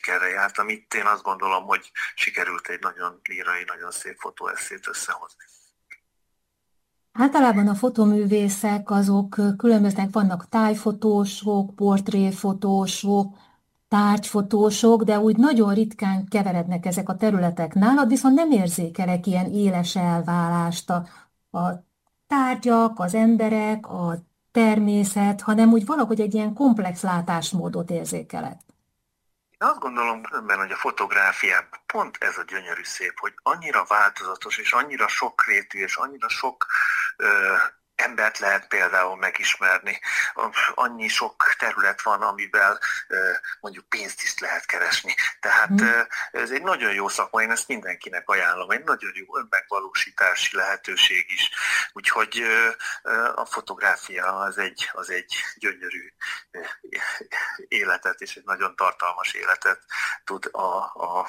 sikerre jártam. Itt én azt gondolom, hogy sikerült egy nagyon lírai, nagyon szép fotóesszét összehozni. Általában a fotoművészek azok különböznek, vannak tájfotósok, portréfotósok, tárgyfotósok, de úgy nagyon ritkán keverednek ezek a területek. Nálad viszont nem érzékelek ilyen éles elválást a tárgyak, az emberek, a természet, hanem úgy valahogy egy ilyen komplex látásmódot érzékelek. Én azt gondolom különben, hogy a fotográfiában pont ez a gyönyörű szép, hogy annyira változatos, és annyira sokrétű, és annyira sok embert lehet például megismerni. Annyi sok terület van, amivel mondjuk pénzt is lehet keresni. Tehát ez egy nagyon jó szakma, én ezt mindenkinek ajánlom, egy nagyon jó önmegvalósítási lehetőség is. Úgyhogy a fotográfia az egy gyönyörű életet, és egy nagyon tartalmas életet tud a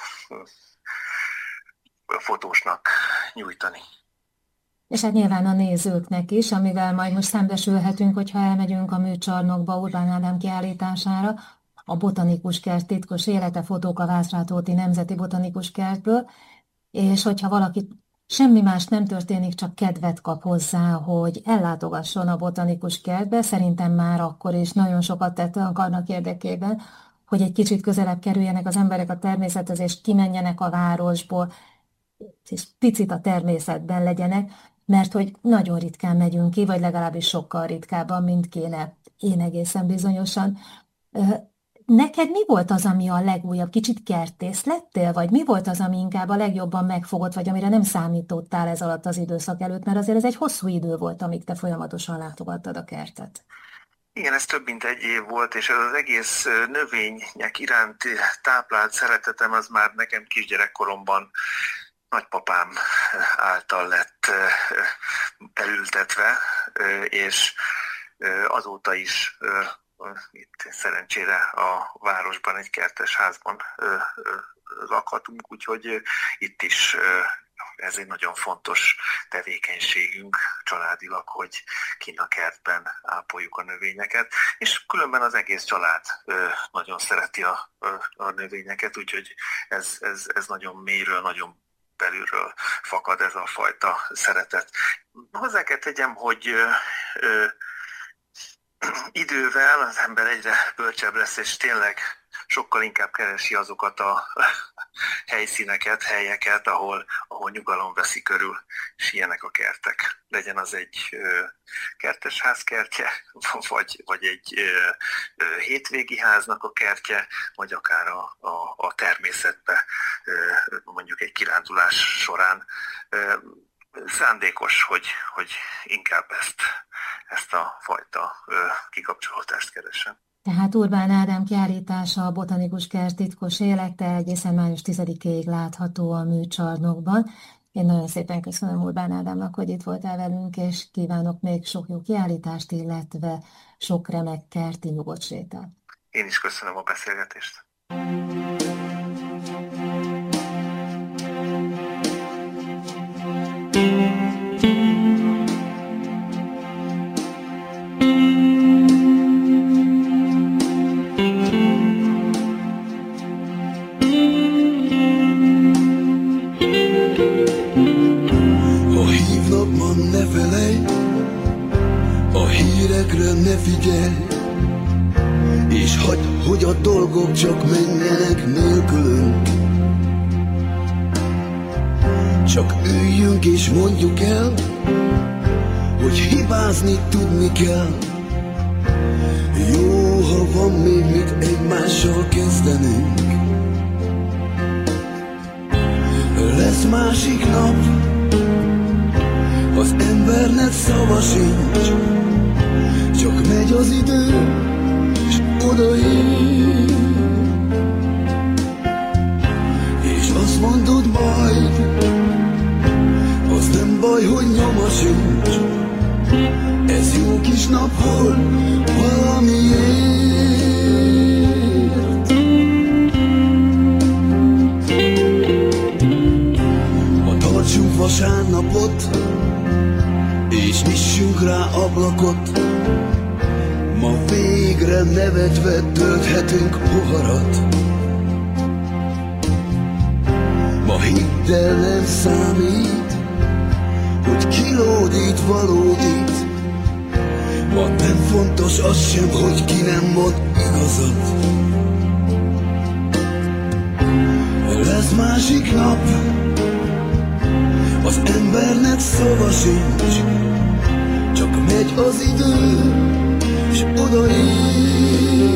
fotósnak nyújtani. És hát nyilván a nézőknek is, amivel majd most szembesülhetünk, hogyha elmegyünk a műcsarnokba Urbán Ádám kiállítására, a Botanikus Kert titkos élete, fotók a Vászrátóti Nemzeti Botanikus Kertből, és hogyha valaki semmi más nem történik, csak kedvet kap hozzá, hogy ellátogasson a Botanikus Kertbe, szerintem már akkor is nagyon sokat tett annak érdekében, hogy egy kicsit közelebb kerüljenek az emberek a természethez, és kimenjenek a városból, és picit a természetben legyenek, mert hogy nagyon ritkán megyünk ki, vagy legalábbis sokkal ritkábban, mint kéne. Én egészen bizonyosan. Neked mi volt az, ami a legújabb? Kicsit kertész lettél, vagy mi volt az, ami inkább a legjobban megfogott, vagy amire nem számítottál ez alatt az időszak előtt? Mert azért ez egy hosszú idő volt, amíg te folyamatosan látogattad a kertet. Igen, ez több mint egy év volt, és ez az egész növények iránti táplált szeretetem az már nekem kisgyerekkoromban nagypapám által lett elültetve, és azóta is itt szerencsére a városban egy kertes házban lakhatunk, úgyhogy itt is ez egy nagyon fontos tevékenységünk családilag, hogy kint a kertben ápoljuk a növényeket, és különben az egész család nagyon szereti a növényeket, úgyhogy ez nagyon mélyről, nagyon belülről fakad ez a fajta szeretet. Hozzá kell tegyem, hogy idővel az ember egyre bölcsebb lesz, és tényleg sokkal inkább keresi azokat a helyszíneket, helyeket, ahol nyugalom veszi körül, és ilyenek a kertek. Legyen az egy kertesház kertje, vagy egy hétvégi háznak a kertje, vagy akár a természetbe, mondjuk egy kirándulás során. Szándékos, hogy inkább ezt a fajta kikapcsolódást keresem. Tehát Urbán Ádám kiállítása a Botanikus Kert titkos élete egészen május 10-ig látható a műcsarnokban. Én nagyon szépen köszönöm Urbán Ádámnak, hogy itt voltál velünk, és kívánok még sok jó kiállítást, illetve sok remek kerti nyugodt sétát. Én is köszönöm a beszélgetést. Ne figyelj, és hagyd, hogy a dolgok csak menjenek nélkülünk. Csak üljünk és mondjuk el, hogy hibázni tudni kell. Jó, ha van még mit egymással kezdenünk. Lesz másik nap, az embernek szava sincs. Csak megy az idő, és odaér, és azt mondod majd, az nem baj, hogy nyoma sincs. Ez jó kis nap volt valamiért. Ha tartsunk vasárnapot, és nyissunk rá ablakot, ma végre nevetve tölthetünk poharat. hidd el, nem számít, hogy kilódít, valódít. Van nem fontos az sem, hogy ki nem mond igazat. Lesz másik nap, az embernek szava sincs, csak megy az idő, és odaír.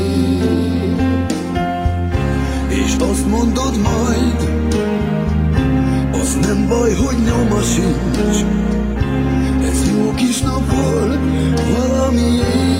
És azt mondod majd, az nem baj, hogy nyoma sincs. Ez jó kis nap volt valamiért.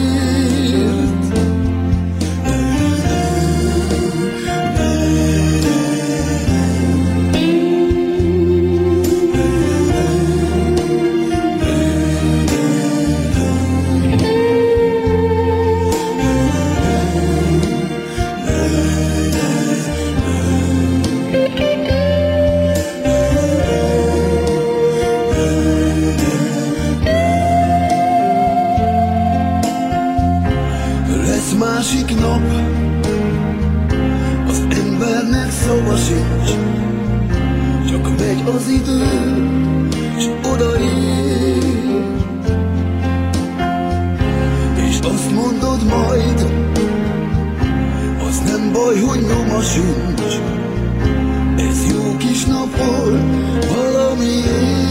Másik nap, az embernek szava sincs, csak megy az idő, és odaér. És azt mondod majd, az nem baj, hogy nyoma sincs. Ez jó kis nap volt valamiért.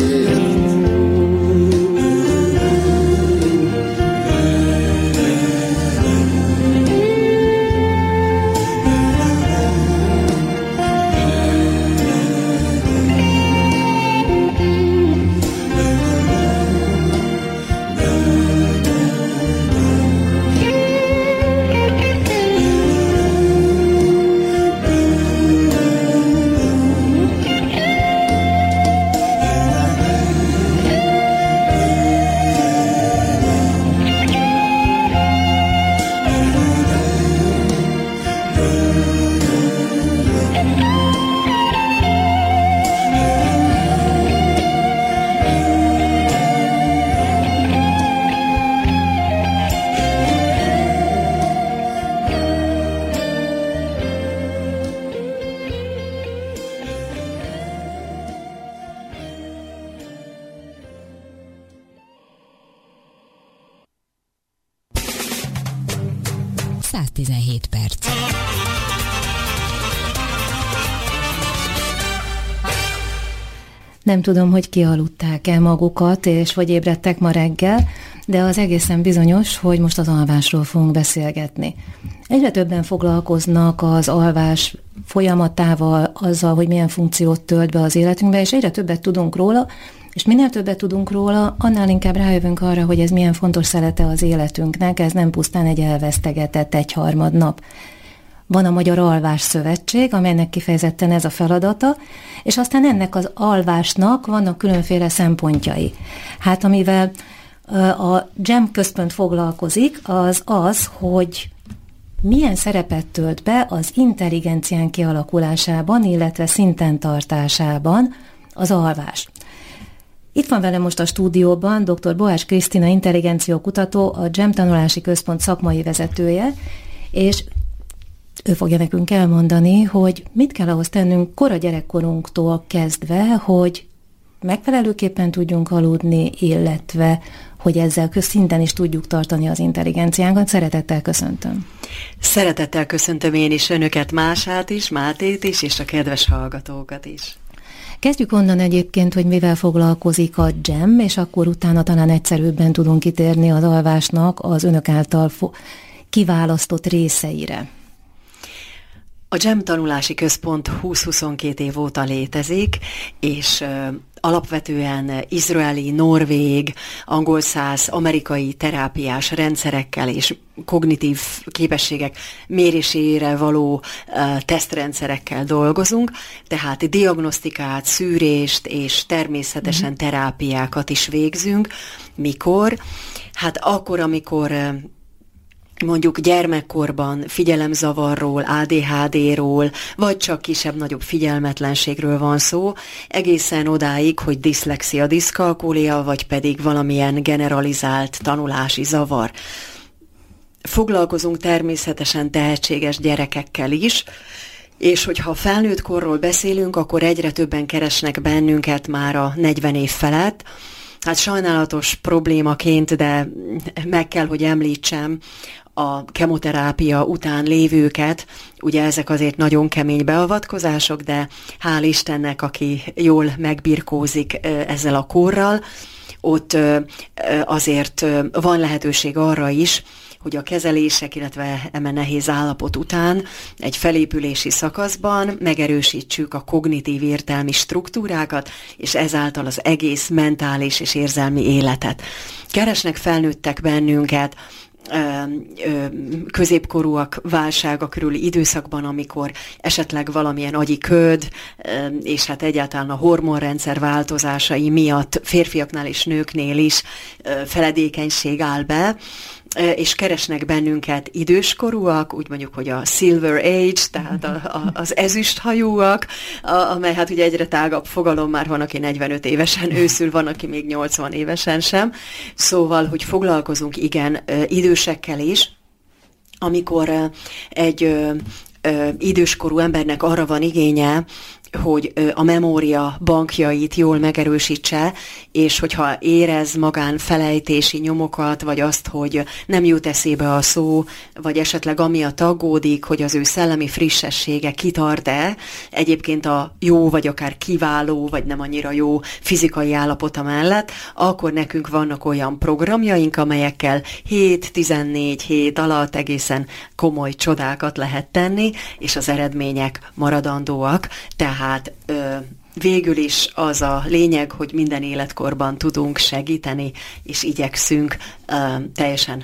Nem tudom, hogy kialudták el magukat, és vagy ébredtek ma reggel, de az egészen bizonyos, hogy most az alvásról fogunk beszélgetni. Egyre többen foglalkoznak az alvás folyamatával, azzal, hogy milyen funkciót tölt be az életünkbe, és egyre többet tudunk róla, és minél többet tudunk róla, annál inkább rájövünk arra, hogy ez milyen fontos szelete az életünknek, ez nem pusztán egy elvesztegetett egyharmad nap. Van a Magyar Alvás Szövetség, amelynek kifejezetten ez a feladata, és aztán ennek az alvásnak vannak különféle szempontjai. Hát amivel a GEM központ foglalkozik, az, hogy milyen szerepet tölt be az intelligencián kialakulásában, illetve szinten tartásában az alvás. Itt van velem most a stúdióban dr. Boács Krisztina intelligenciókutató, a GEM tanulási központ szakmai vezetője, és ő fogja nekünk elmondani, hogy mit kell ahhoz tennünk kora gyerekkorunktól kezdve, hogy megfelelőképpen tudjunk aludni, illetve hogy ezzel közszinten is tudjuk tartani az intelligenciánkat. Szeretettel köszöntöm. Szeretettel köszöntöm én is önöket, Mását is, Mátét is, és a kedves hallgatókat is. Kezdjük onnan egyébként, hogy mivel foglalkozik a GEM, és akkor utána talán egyszerűbben tudunk kitérni az alvásnak az önök által kiválasztott részeire. A GEM tanulási központ 20-22 év óta létezik, és alapvetően izraeli, norvég, angolszász, amerikai terápiás rendszerekkel és kognitív képességek mérésére való tesztrendszerekkel dolgozunk, tehát diagnosztikát, szűrést és természetesen terápiákat is végzünk. Mikor? Hát akkor, amikor mondjuk gyermekkorban figyelemzavarról, ADHD-ról, vagy csak kisebb-nagyobb figyelmetlenségről van szó, egészen odáig, hogy diszlexia, diszkalkúlia, vagy pedig valamilyen generalizált tanulási zavar. Foglalkozunk természetesen tehetséges gyerekekkel is, És hogyha felnőtt korról beszélünk, akkor egyre többen keresnek bennünket már a 40 év felett. Hát sajnálatos problémaként, de meg kell, hogy említsem a kemoterápia után lévőket. Ugye ezek azért nagyon kemény beavatkozások, de hál' Istennek, aki jól megbirkózik ezzel a korral, ott azért van lehetőség arra is, hogy a kezelések, illetve eme nehéz állapot után egy felépülési szakaszban megerősítsük a kognitív értelmi struktúrákat, és ezáltal az egész mentális és érzelmi életet. Keresnek felnőttek bennünket, középkorúak válsága körüli időszakban, amikor esetleg valamilyen agyi köd, és hát egyáltalán a hormonrendszer változásai miatt férfiaknál és nőknél is feledékenység áll be, és keresnek bennünket időskorúak, úgy mondjuk, hogy a Silver Age, tehát az ezüsthajúak, amely hát ugye egyre tágabb fogalom, már van, aki 45 évesen őszül, van, aki még 80 évesen sem. Szóval, hogy foglalkozunk igen idősekkel is, amikor egy időskorú embernek arra van igénye, hogy a memória bankjait jól megerősítse, és hogyha érez magán felejtési nyomokat, vagy azt, hogy nem jut eszébe a szó, vagy esetleg amiatt aggódik, hogy az ő szellemi frissessége kitart-e, egyébként a jó, vagy akár kiváló, vagy nem annyira jó fizikai állapota mellett, akkor nekünk vannak olyan programjaink, amelyekkel 7-14 hét alatt egészen komoly csodákat lehet tenni, és az eredmények maradandóak. Tehát végül is az a lényeg, hogy minden életkorban tudunk segíteni, és igyekszünk teljesen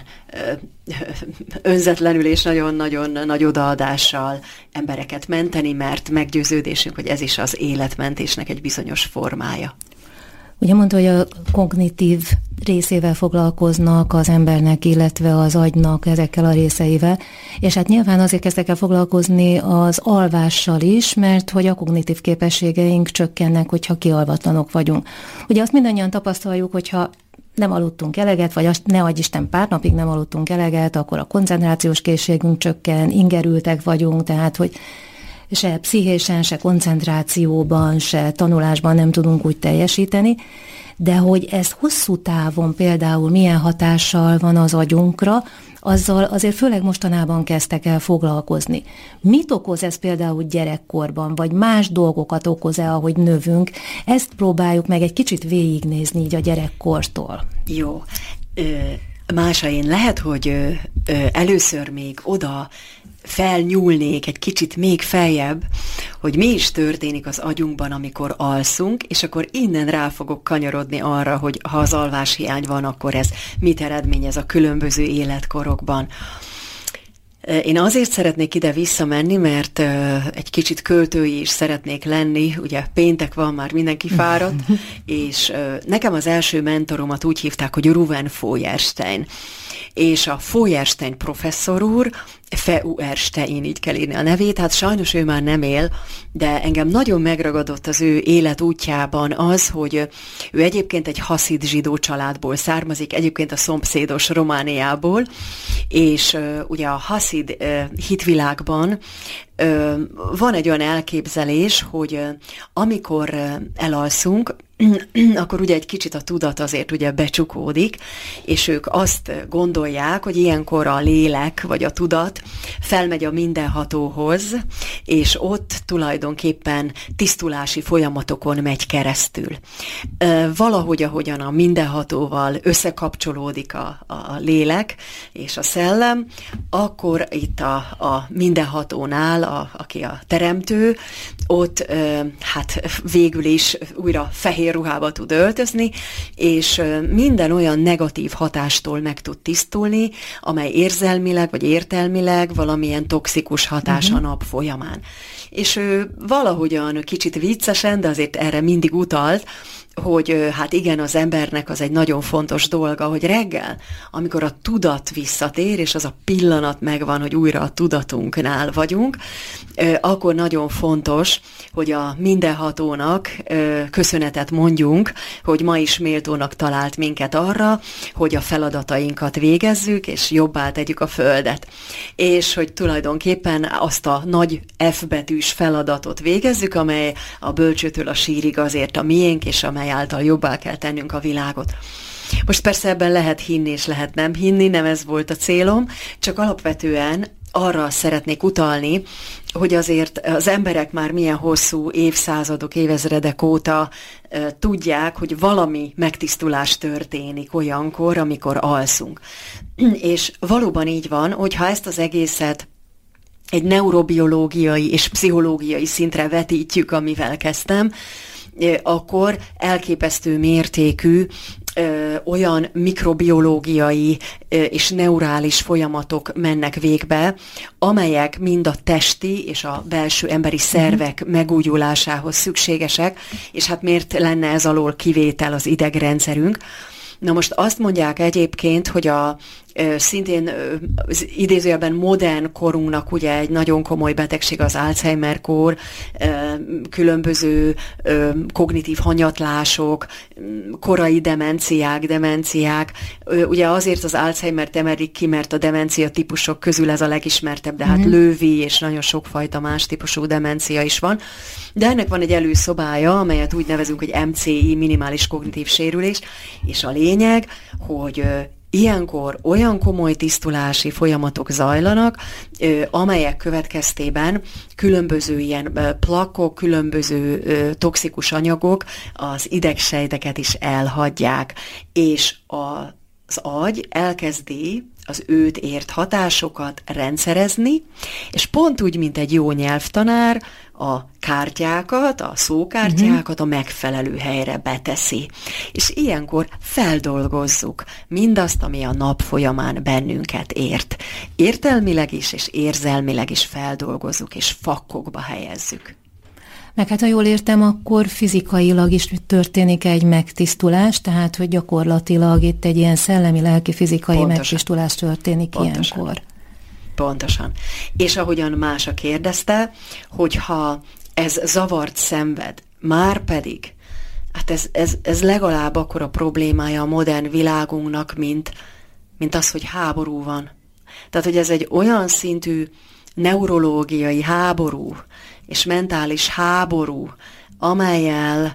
önzetlenül és nagyon-nagyon nagy odaadással embereket menteni, mert meggyőződésünk, hogy ez is az életmentésnek egy bizonyos formája. Ugye mondta, hogy a kognitív részével foglalkoznak az embernek, illetve az agynak ezekkel a részeivel, és hát nyilván azért kezdtek el foglalkozni az alvással is, mert hogy a kognitív képességeink csökkennek, hogyha kialvatlanok vagyunk. Ugye azt mindannyian tapasztaljuk, hogyha nem aludtunk eleget, vagy azt ne adj Isten pár napig nem aludtunk eleget, akkor a koncentrációs készségünk csökken, ingerültek vagyunk, tehát hogy se pszichésen, se koncentrációban, se tanulásban nem tudunk úgy teljesíteni, de hogy ez hosszú távon például milyen hatással van az agyunkra, azzal azért főleg mostanában kezdtek el foglalkozni. Mit okoz ez például gyerekkorban, vagy más dolgokat okoz-e, ahogy növünk? Ezt próbáljuk meg egy kicsit végignézni így a gyerekkortól. Jó. Mása, én lehet, hogy először még oda felnyúlnék egy kicsit még feljebb, hogy mi is történik az agyunkban, amikor alszunk, és akkor innen rá fogok kanyarodni arra, hogy ha az alváshiány van, akkor ez mit eredményez a különböző életkorokban. Én azért szeretnék ide visszamenni, mert egy kicsit költői is szeretnék lenni, ugye péntek van, már mindenki fáradt, és nekem az első mentoromat úgy hívták, hogy Ruven Feuerstein. És a Feuerstein professzor úr, Feuerstein, így kell írni a nevét, hát sajnos ő már nem él, de engem nagyon megragadott az ő életútjában az, hogy ő egyébként egy haszid zsidó családból származik, egyébként a szomszédos Romániából, és ugye a haszid hitvilágban van egy olyan elképzelés, hogy amikor elalszunk, akkor ugye egy kicsit a tudat azért ugye becsukódik, és ők azt gondolják, hogy ilyenkor a lélek vagy a tudat felmegy a mindenhatóhoz, és ott tulajdonképpen tisztulási folyamatokon megy keresztül. Valahogy, ahogyan a mindenhatóval összekapcsolódik a lélek és a szellem, akkor itt a mindenhatónál, aki a teremtő, ott hát végül is újra fehér ruhába tud öltözni, és minden olyan negatív hatástól meg tud tisztulni, amely érzelmileg vagy értelmileg valamilyen toxikus hatás a nap folyamán. És ő valahogyan kicsit viccesen, de azért erre mindig utalt, hogy hát igen, az embernek az egy nagyon fontos dolga, hogy reggel, amikor a tudat visszatér, és az a pillanat megvan, hogy újra a tudatunknál vagyunk, akkor nagyon fontos, hogy a mindenhatónak köszönetet mondjunk, hogy ma is méltónak talált minket arra, hogy a feladatainkat végezzük, és jobbá tegyük a Földet. És hogy tulajdonképpen azt a nagy F betűs feladatot végezzük, amely a bölcsőtől a sírig azért a miénk, és amely által jobbá kell tennünk a világot. Most persze ebben lehet hinni és lehet nem hinni, nem ez volt a célom, csak alapvetően arra szeretnék utalni, hogy azért az emberek már milyen hosszú évszázadok, évezredek óta tudják, hogy valami megtisztulás történik olyankor, amikor alszunk. És valóban így van, hogyha ezt az egészet egy neurobiológiai és pszichológiai szintre vetítjük, amivel kezdtem, akkor elképesztő mértékű olyan mikrobiológiai és neurális folyamatok mennek végbe, amelyek mind a testi és a belső emberi szervek megújulásához szükségesek, és hát miért lenne ez alól kivétel az idegrendszerünk. Na most azt mondják egyébként, hogy szintén az idézőjelben modern korunknak ugye egy nagyon komoly betegség az Alzheimer-kór, különböző kognitív hanyatlások, korai demenciák. Ugye azért az Alzheimer-t emelik ki, mert a demencia típusok közül ez a legismertebb, de hát Lewy és nagyon sokfajta más típusú demencia is van. De ennek van egy előszobája, amelyet úgy nevezünk, hogy MCI, minimális kognitív sérülés, és a lényeg, hogy ilyenkor olyan komoly tisztulási folyamatok zajlanak, amelyek következtében különböző ilyen plakkok, különböző toxikus anyagok az idegsejteket is elhagyják, és az agy elkezdi az őt ért hatásokat rendszerezni, és pont úgy, mint egy jó nyelvtanár, a kártyákat, a szókártyákat a megfelelő helyre beteszi. És ilyenkor feldolgozzuk mindazt, ami a nap folyamán bennünket ért. Értelmileg is, és érzelmileg is feldolgozzuk, és fakkokba helyezzük. Meg hát, ha jól értem, akkor fizikailag is történik egy megtisztulás, tehát, hogy gyakorlatilag itt egy ilyen szellemi, lelki, fizikai megtisztulás történik ilyenkor. Pontosan. És ahogyan Mása kérdezte, hogyha ez zavart szenved, már pedig, hát ez legalább akkora problémája a modern világunknak, mint az, hogy háború van. Tehát, hogy ez egy olyan szintű neurológiai háború, és mentális háború, amellyel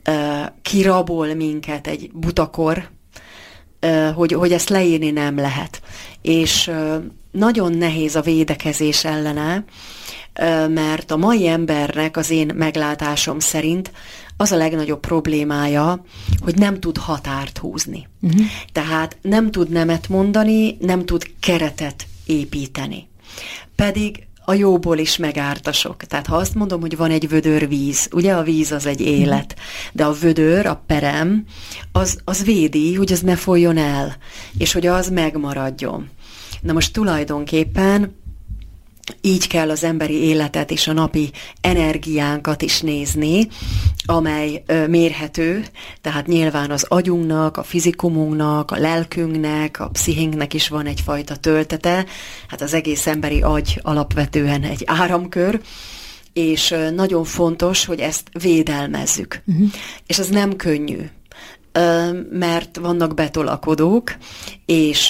kirabol minket egy butakor, hogy ezt leírni nem lehet. És nagyon nehéz a védekezés ellene, mert a mai embernek az én meglátásom szerint az a legnagyobb problémája, hogy nem tud határt húzni. Tehát nem tud nemet mondani, nem tud keretet építeni. Pedig a jóból is megártasok. Tehát ha azt mondom, hogy van egy vödör víz, ugye a víz az egy élet, de a vödör, a perem, az védi, hogy az ne folyjon el, és hogy az megmaradjon. Na most tulajdonképpen így kell az emberi életet és a napi energiánkat is nézni, amely mérhető, tehát nyilván az agyunknak, a fizikumunknak, a lelkünknek, a pszichénknek is van egyfajta töltete, hát az egész emberi agy alapvetően egy áramkör, és nagyon fontos, hogy ezt védelmezzük. És ez nem könnyű, mert vannak betolakodók, és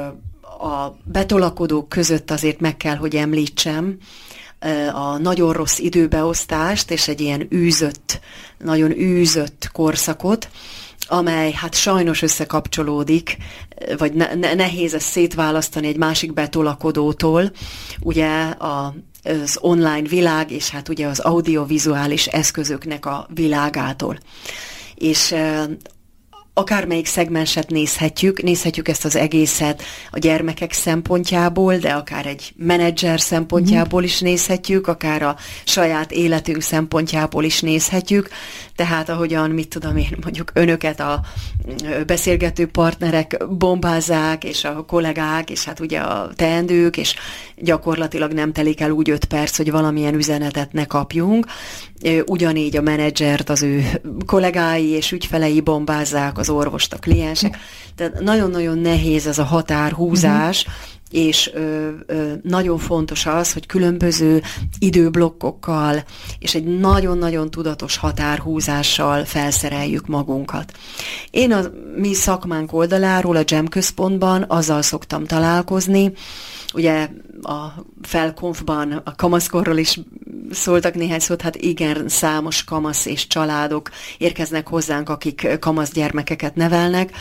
a betolakodók között azért meg kell, hogy említsem a nagyon rossz időbeosztást, és egy ilyen nagyon űzött korszakot, amely hát sajnos összekapcsolódik, vagy nehéz ezt szétválasztani egy másik betolakodótól, ugye az online világ, és hát ugye az audiovizuális eszközöknek a világától. És akármelyik szegmenset nézhetjük ezt az egészet a gyermekek szempontjából, de akár egy menedzser szempontjából is nézhetjük, akár a saját életünk szempontjából is nézhetjük. Tehát ahogyan, mit tudom én, mondjuk önöket a beszélgető partnerek bombázzák, és a kollégák, és hát ugye a teendők, és gyakorlatilag nem telik el úgy 5 perc, hogy valamilyen üzenetet ne kapjunk. Ugyanígy a menedzsert az ő kollégái és ügyfelei bombázzák, az orvost, a kliensek. Tehát nagyon-nagyon nehéz ez a határhúzás, és nagyon fontos az, hogy különböző időblokkokkal és egy nagyon-nagyon tudatos határhúzással felszereljük magunkat. Én a mi szakmánk oldaláról a Jam központban azzal szoktam találkozni, ugye a felkonfban a kamaszkorról is szóltak néhány szót, hát igen, számos kamasz és családok érkeznek hozzánk, akik kamasz gyermekeket nevelnek,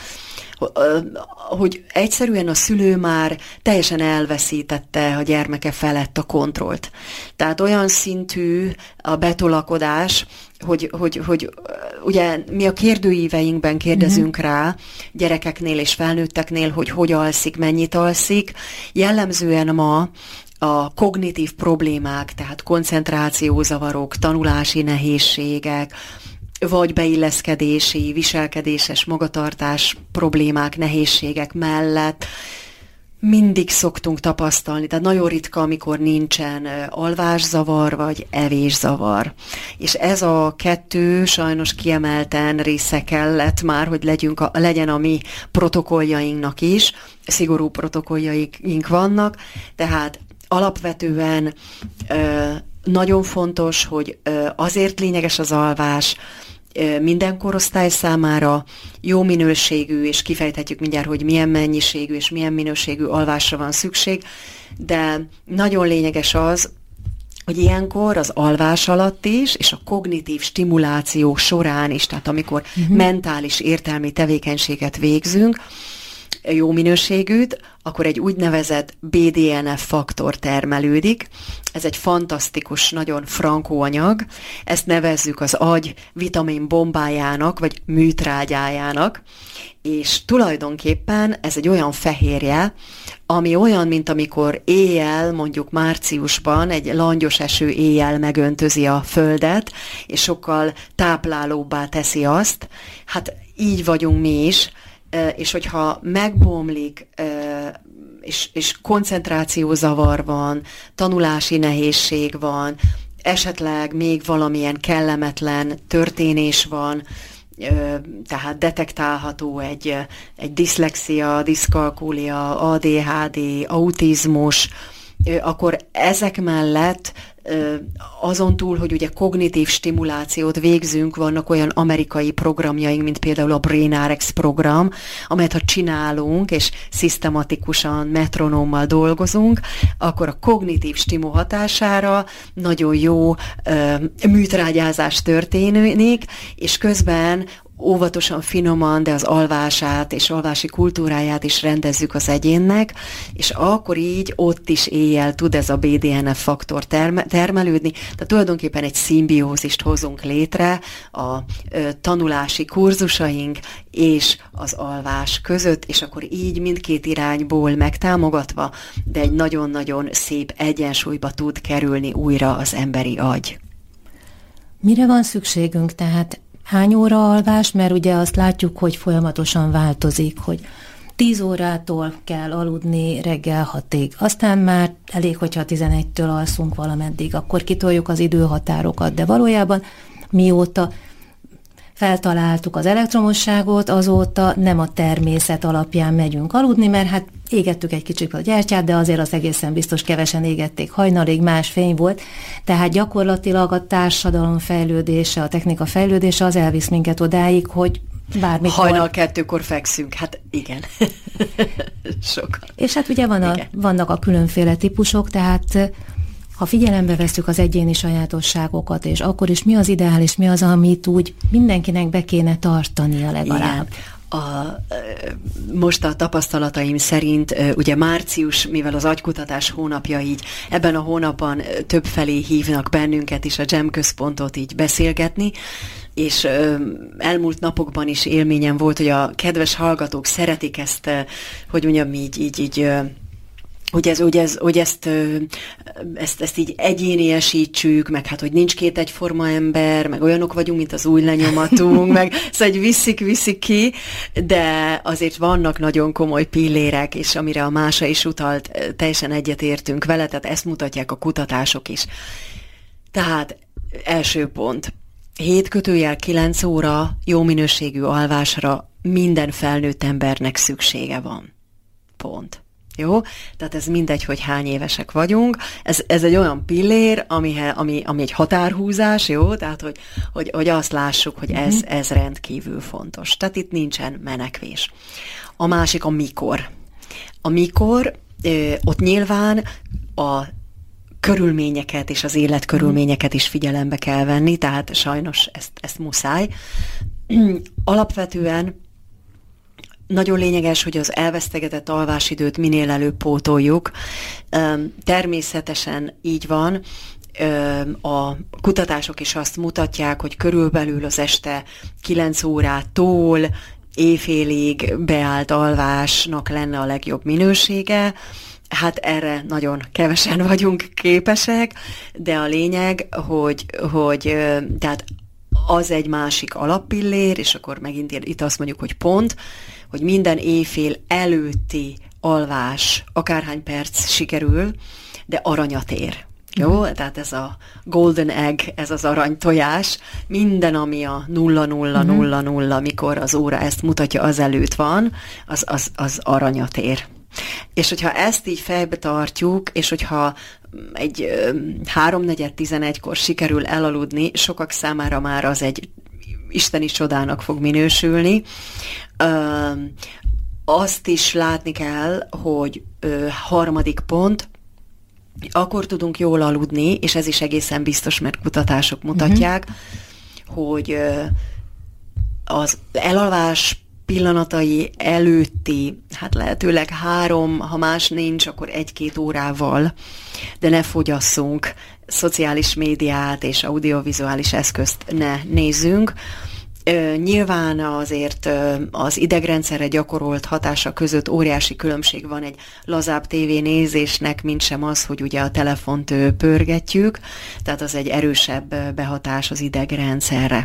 hogy egyszerűen a szülő már teljesen elveszítette a gyermeke felett a kontrollt. Tehát olyan szintű a betolakodás, hogy ugye mi a kérdőíveinkben kérdezünk rá gyerekeknél és felnőtteknél, hogy alszik, mennyit alszik. Jellemzően ma a kognitív problémák, tehát koncentrációzavarok, tanulási nehézségek, vagy beilleszkedési, viselkedéses magatartás problémák, nehézségek mellett mindig szoktunk tapasztalni, tehát nagyon ritka, amikor nincsen alvászavar vagy evészavar. És ez a kettő sajnos kiemelten része kellett már, hogy legyen a mi protokolljainknak is, szigorú protokolljaink vannak, tehát alapvetően nagyon fontos, hogy azért lényeges az alvás minden korosztály számára, jó minőségű, és kifejthetjük mindjárt, hogy milyen mennyiségű és milyen minőségű alvásra van szükség, de nagyon lényeges az, hogy ilyenkor az alvás alatt is, és a kognitív stimuláció során is, tehát amikor mentális értelmi tevékenységet végzünk, jó minőségűt, akkor egy úgynevezett BDNF faktor termelődik. Ez egy fantasztikus, nagyon frankó anyag. Ezt nevezzük az agy vitamin bombájának, vagy műtrágyájának, és tulajdonképpen ez egy olyan fehérje, ami olyan, mint amikor éjjel, mondjuk márciusban, egy langyos eső éjjel megöntözi a földet, és sokkal táplálóbbá teszi azt. Hát így vagyunk mi is, és hogyha megbomlik, és koncentrációzavar van, tanulási nehézség van, esetleg még valamilyen kellemetlen történés van, tehát detektálható egy diszlexia, diszkalkúlia, ADHD, autizmus, akkor ezek mellett azon túl, hogy ugye kognitív stimulációt végzünk, vannak olyan amerikai programjaink, mint például a BrainRx program, amelyet ha csinálunk, és szisztematikusan, metronómmal dolgozunk, akkor a kognitív stimu hatására nagyon jó műtrágyázás történik, és közben óvatosan, finoman, de az alvását és alvási kultúráját is rendezzük az egyénnek, és akkor így ott is éjjel tud ez a BDNF faktor termelődni, tehát tulajdonképpen egy szimbiózist hozunk létre a tanulási kurzusaink és az alvás között, és akkor így mindkét irányból megtámogatva, de egy nagyon-nagyon szép egyensúlyba tud kerülni újra az emberi agy. Mire van szükségünk tehát? Hány óra alvás? Mert ugye azt látjuk, hogy folyamatosan változik, hogy 10 órától kell aludni reggel 6-ig. Aztán már elég, hogyha 11-től alszunk valameddig, akkor kitoljuk az időhatárokat, de valójában mióta feltaláltuk az elektromosságot, azóta nem a természet alapján megyünk aludni, mert hát égettük egy kicsit a gyertyát, de azért az egészen biztos kevesen égették hajnalig, más fény volt, tehát gyakorlatilag a társadalom fejlődése, a technika fejlődése az elvisz minket odáig, hogy bármikor... Hajnal 2-kor fekszünk, hát igen. Sok. És hát ugye vannak a különféle típusok, tehát ha figyelembe vesszük az egyéni sajátosságokat, és akkor is mi az ideális, mi az, amit úgy mindenkinek be kéne tartania legalább. Most a tapasztalataim szerint, ugye március, mivel az agykutatás hónapja, így ebben a hónapban többfelé hívnak bennünket is a Jam központot így beszélgetni, és elmúlt napokban is élményem volt, hogy a kedves hallgatók szeretik ezt, hogy mondjam így hogy ezt így egyéniesítsük, meg hát, hogy nincs két egyforma ember, meg olyanok vagyunk, mint az új lenyomatunk, meg szóval viszik ki, de azért vannak nagyon komoly pillérek, és amire a Mása is utalt, teljesen egyetértünk vele, tehát ezt mutatják a kutatások is. Tehát első pont, 7-9 óra jó minőségű alvásra minden felnőtt embernek szüksége van. Pont. Jó? Tehát ez mindegy, hogy hány évesek vagyunk. Ez egy olyan pillér, ami egy határhúzás, jó? Tehát, hogy azt lássuk, hogy ez rendkívül fontos. Tehát itt nincsen menekvés. A másik a mikor. A mikor, ott nyilván a körülményeket és az életkörülményeket is figyelembe kell venni, tehát sajnos ezt muszáj. Alapvetően nagyon lényeges, hogy az elvesztegetett alvásidőt minél előbb pótoljuk. Természetesen így van, a kutatások is azt mutatják, hogy körülbelül az este 9 órától éjfélig beállt alvásnak lenne a legjobb minősége. Hát erre nagyon kevesen vagyunk képesek, de a lényeg, hogy tehát az egy másik alappillér, és akkor megint itt azt mondjuk, hogy pont, hogy minden éjfél előtti alvás, akárhány perc sikerül, de aranyat ér. Jó? Tehát ez a golden egg, ez az arany tojás, minden, ami a 0000, mikor az óra ezt mutatja, azelőtt van, az aranyat ér. És hogyha ezt így fejbe tartjuk, és hogyha egy 3:4-11-kor sikerül elaludni, sokak számára már az egy isteni csodának fog minősülni. Azt is látni kell, hogy harmadik pont, akkor tudunk jól aludni, és ez is egészen biztos, mert kutatások mutatják, hogy az elalvás pillanatai előtti, hát lehetőleg 3, ha más nincs, akkor 1-2 órával, de ne fogyasszunk szociális médiát és audiovizuális eszközt ne nézzünk. Nyilván azért az idegrendszerre gyakorolt hatása között óriási különbség van egy lazább tévénézésnek, mint sem az, hogy ugye a telefont pörgetjük, tehát az egy erősebb behatás az idegrendszerre.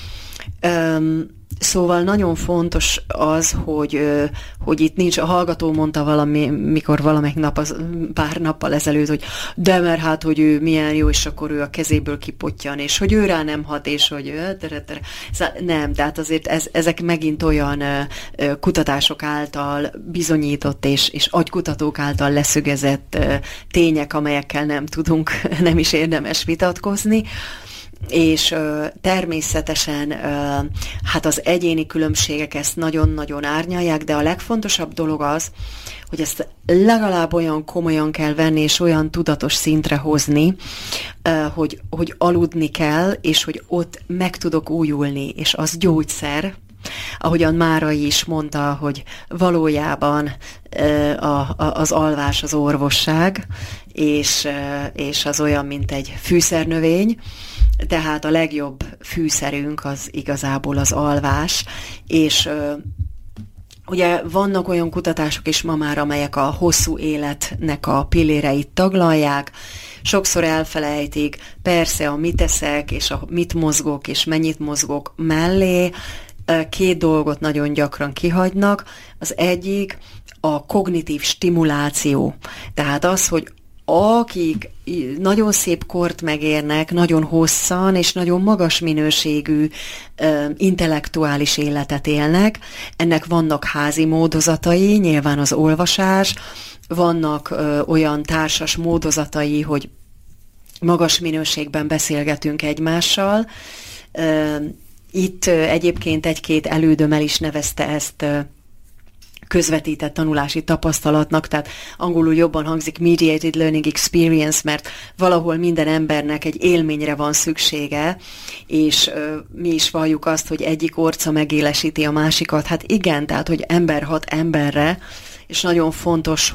Szóval nagyon fontos az, hogy itt nincs, a hallgató mondta mikor valamelyik pár nappal ezelőtt, hogy de mert hát, hogy ő milyen jó, és akkor ő a kezéből kipottyan, és hogy ő rá nem hat, és hogy nem, tehát azért ezek megint olyan kutatások által bizonyított, és agykutatók által leszögezett tények, amelyekkel nem is érdemes vitatkozni. És természetesen hát az egyéni különbségek ezt nagyon-nagyon árnyalják, de a legfontosabb dolog az, hogy ezt legalább olyan komolyan kell venni, és olyan tudatos szintre hozni, hogy aludni kell, és hogy ott meg tudok újulni, és az gyógyszer, ahogyan Márai is mondta, hogy valójában az alvás az orvosság, és az olyan, mint egy fűszernövény, tehát a legjobb fűszerünk az igazából az alvás, és ugye vannak olyan kutatások is ma már, amelyek a hosszú életnek a pilléreit taglalják, sokszor elfelejtik, persze a mit eszek, és a mit mozgok, és mennyit mozgok mellé, 2 dolgot nagyon gyakran kihagynak. Az egyik a kognitív stimuláció, tehát az, hogy akik nagyon szép kort megérnek, nagyon hosszan és nagyon magas minőségű intellektuális életet élnek. Ennek vannak házi módozatai, nyilván az olvasás, vannak olyan társas módozatai, hogy magas minőségben beszélgetünk egymással. Itt egyébként 1-2 elődöm el is nevezte ezt közvetített tanulási tapasztalatnak, tehát angolul jobban hangzik mediated learning experience, mert valahol minden embernek egy élményre van szüksége, és mi is valljuk azt, hogy egyik orca megélesíti a másikat. Hát igen, tehát, hogy ember hat emberre, és nagyon fontos,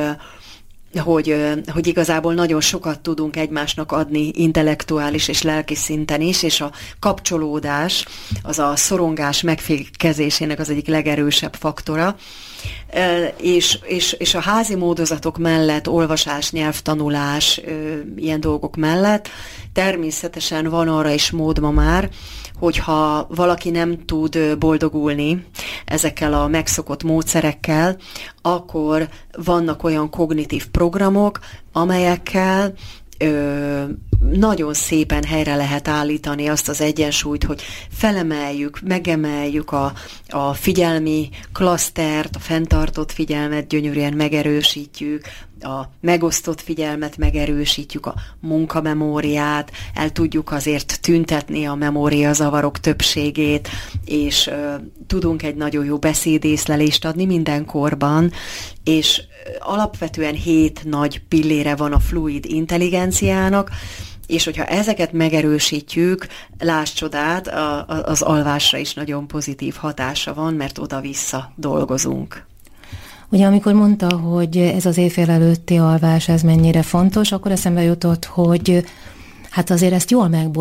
hogy igazából nagyon sokat tudunk egymásnak adni intellektuális és lelki szinten is, és a kapcsolódás, az a szorongás megfékezésének az egyik legerősebb faktora. És a házi módozatok mellett, olvasás, nyelvtanulás, ilyen dolgok mellett természetesen van arra is mód ma már, hogyha valaki nem tud boldogulni ezekkel a megszokott módszerekkel, akkor vannak olyan kognitív programok, amelyekkel nagyon szépen helyre lehet állítani azt az egyensúlyt, hogy felemeljük, megemeljük a figyelmi klasztert, a fenntartott figyelmet gyönyörűen megerősítjük, a megosztott figyelmet megerősítjük, a munkamemóriát, el tudjuk azért tüntetni a memóriazavarok többségét, és tudunk egy nagyon jó beszédészlelést adni mindenkorban, és alapvetően 7 nagy pillére van a fluid intelligenciának, és hogyha ezeket megerősítjük, láss csodát, az alvásra is nagyon pozitív hatása van, mert oda-vissza dolgozunk. Ugye amikor mondta, hogy ez az éjfél előtti alvás, ez mennyire fontos, akkor eszembe jutott, hogy hát azért ezt jól